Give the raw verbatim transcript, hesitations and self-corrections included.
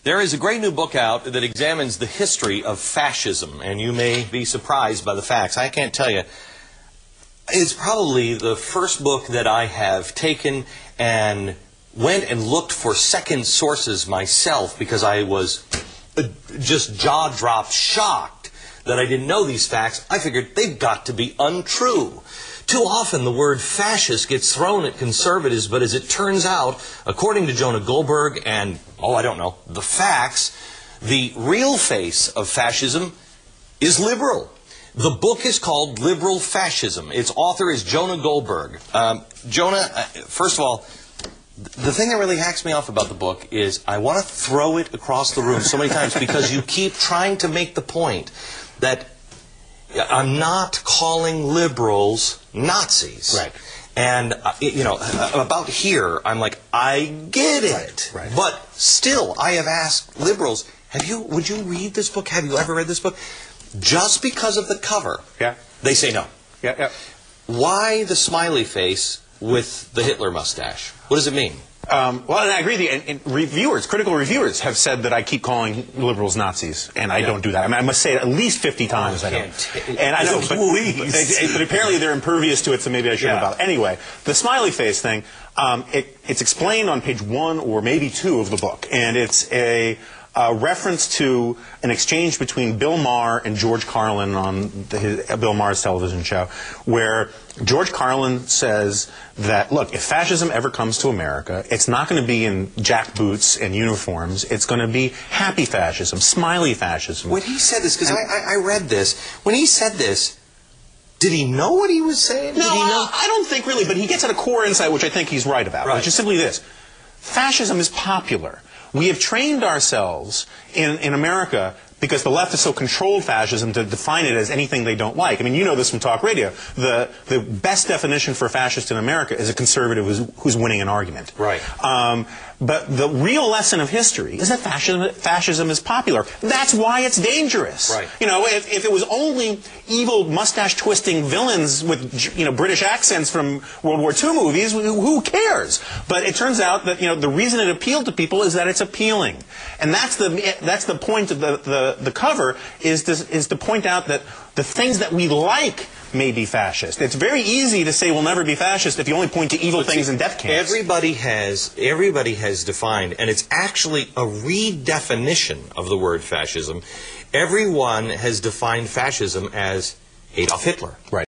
There is a great new book out that examines the history of fascism, and you may be surprised by the facts. I can't tell you. It's probably the first book that I have taken and went and looked for second sources myself because I was just jaw-dropped shocked that I didn't know these facts. I figured they've got to be untrue. Too often the word fascist gets thrown at conservatives, but as it turns out, according to Jonah Goldberg and, oh, I don't know, the facts, the real face of fascism is liberal. The book is called Liberal Fascism. Its author is Jonah Goldberg. Um, Jonah, uh, first of all, the thing that really hacks me off about the book is I want to throw it across the room so many times because you keep trying to make the point that I'm not calling liberals Nazis. Right. And, uh, you know, about here, I'm like, I get it. Right, right. But still, I have asked liberals, have you, would you read this book? Have you ever read this book? Just because of the cover, yeah. they say no. Yeah, yeah. Why the smiley face with the Hitler mustache? What does it mean? Um, well, and I agree. And, and reviewers, critical reviewers, have said that I keep calling liberals Nazis, and I yeah. don't do that. I mean, I must say it at least fifty times. Oh, I, I don't. And I know, but, but, but apparently they're impervious to it, so maybe I shouldn't yeah. about it. Anyway, the smiley face thing, um, it, it's explained on page one or maybe two of the book, and it's a Uh, reference to an exchange between Bill Maher and George Carlin on the, his, uh, Bill Maher's television show, where George Carlin says that, look, if fascism ever comes to America, it's not going to be in jackboots and uniforms. It's going to be happy fascism, smiley fascism. When he said this, because I, I, I read this, when he said this, did he know what he was saying? No, did he know? I, I don't think really, but he gets at a core insight, which I think he's right about, right. which is simply this. Fascism is popular. We have trained ourselves in, in America, because the left is so controlled fascism, to define it as anything they don't like. I mean, you know this from talk radio. The, the best definition for a fascist in America is a conservative who's, who's winning an argument. Right. Um, but the real lesson of history is that fascism, fascism is popular. That's why it's dangerous. Right. You know, if, if it was only evil mustache-twisting villains with, you know, British accents from World War Two movies, who cares? But it turns out that, you know, the reason it appealed to people is that it's appealing. And that's the, that's the point of the, the, the cover, is to, is to point out that the things that we like may be fascist. It's very easy to say we'll never be fascist if you only point to evil but things see, in death camps. Everybody has, everybody has defined, and it's actually a redefinition of the word fascism. Everyone has defined fascism as Adolf Hitler. Right.